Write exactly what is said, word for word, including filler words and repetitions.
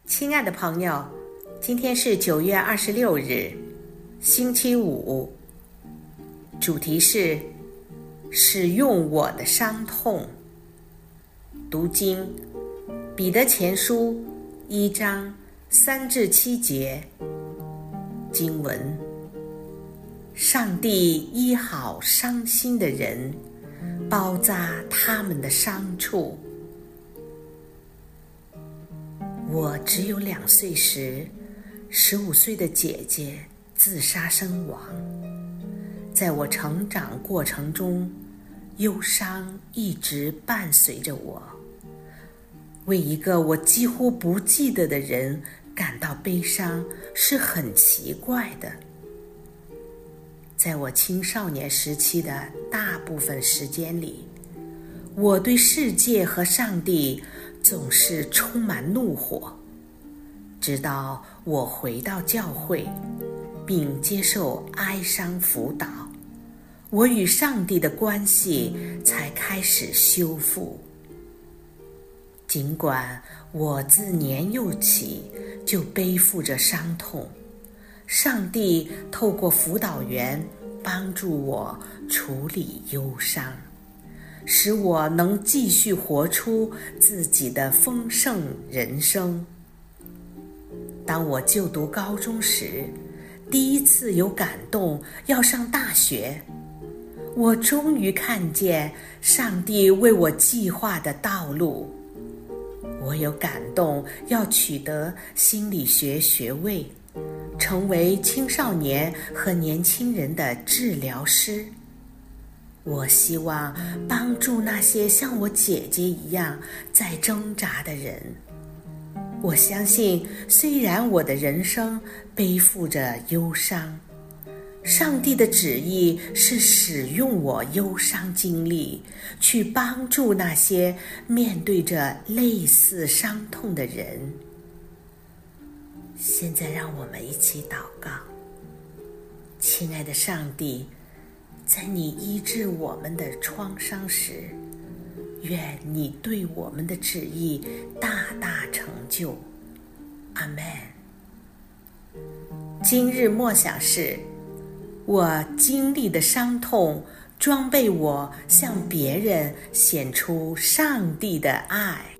亲爱的朋友，今天是九月二十六日，星期五。主题是使用我的伤痛。读经，彼得前书一章三至七节。经文：上帝医好伤心的人，包扎他们的伤处。我只有两岁时，十五岁的姐姐自杀身亡。在我成长过程中，忧伤一直伴随着我。为一个我几乎不记得的人感到悲伤是很奇怪的。在我青少年时期的大部分时间里，我对世界和上帝总是充满怒火，直到我回到教会并接受哀伤辅导，我与上帝的关系才开始修复。尽管我自年幼起就背负着伤痛，上帝透过辅导员帮助我处理忧伤，使我能继续活出自己的丰盛人生。当我就读高中时，第一次有感动要上大学，我终于看见上帝为我计划的道路。我有感动要取得心理学学位，成为青少年和年轻人的治疗师。我希望帮助那些像我姐姐一样在挣扎的人。我相信，虽然我的人生背负着忧伤，上帝的旨意是使用我忧伤经历，去帮助那些面对着类似伤痛的人。现在让我们一起祷告。亲爱的上帝，在你医治我们的创伤时，愿你对我们的旨意大大成就。阿们。今日默想是：我经历的伤痛装备我向别人显出上帝的爱。